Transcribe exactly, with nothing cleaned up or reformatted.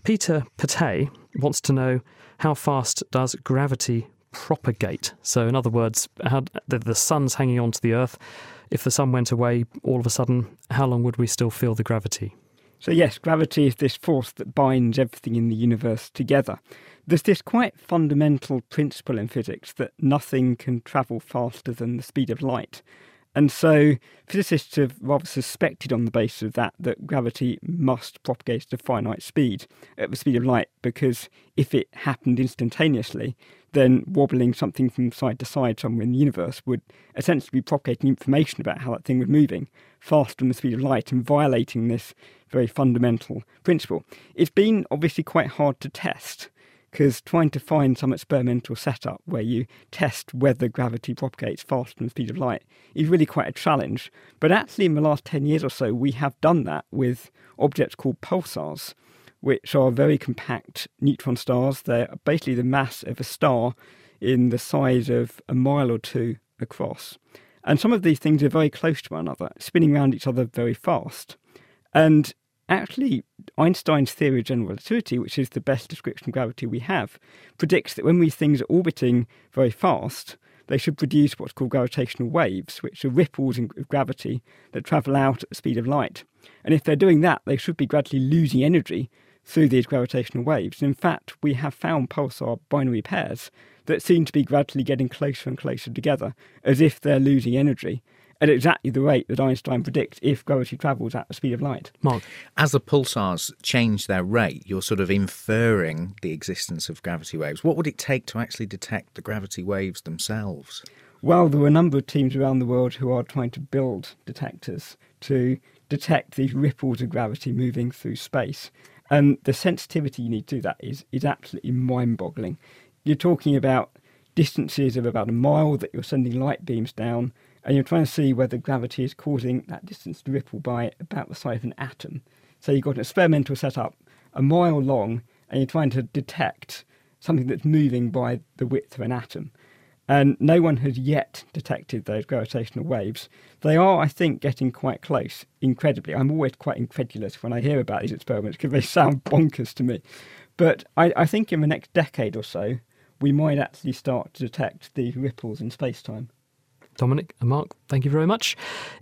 Peter Patay wants to know, how fast does gravity propagate? So in other words, how the, the sun's hanging on to the Earth. If the sun went away, all of a sudden, how long would we still feel the gravity? So yes, gravity is this force that binds everything in the universe together. There's this quite fundamental principle in physics that nothing can travel faster than the speed of light. And so physicists have rather suspected on the basis of that that gravity must propagate at a finite speed, at the speed of light, because if it happened instantaneously, then wobbling something from side to side somewhere in the universe would essentially be propagating information about how that thing was moving faster than the speed of light and violating this very fundamental principle. It's been obviously quite hard to test, because trying to find some experimental setup where you test whether gravity propagates faster than the speed of light is really quite a challenge. But actually in the last ten years or so, we have done that with objects called pulsars, which are very compact neutron stars. They're basically the mass of a star in the size of a mile or two across. And some of these things are very close to one another, spinning around each other very fast. And actually, Einstein's theory of general relativity, which is the best description of gravity we have, predicts that when these things are orbiting very fast, they should produce what's called gravitational waves, which are ripples in gravity that travel out at the speed of light. And if they're doing that, they should be gradually losing energy through these gravitational waves. And in fact, we have found pulsar binary pairs that seem to be gradually getting closer and closer together, as if they're losing energy at exactly the rate that Einstein predicts if gravity travels at the speed of light. Mark? As the pulsars change their rate, you're sort of inferring the existence of gravity waves. What would it take to actually detect the gravity waves themselves? Well, there are a number of teams around the world who are trying to build detectors to detect these ripples of gravity moving through space. And the sensitivity you need to do that is, is absolutely mind-boggling. You're talking about distances of about a mile that you're sending light beams down, and you're trying to see whether gravity is causing that distance to ripple by about the size of an atom. So you've got an experimental setup a mile long, and you're trying to detect something that's moving by the width of an atom. And no one has yet detected those gravitational waves. They are, I think, getting quite close, incredibly. I'm always quite incredulous when I hear about these experiments because they sound bonkers to me. But I, I think in the next decade or so, we might actually start to detect these ripples in space-time. Dominic and Mark, thank you very much.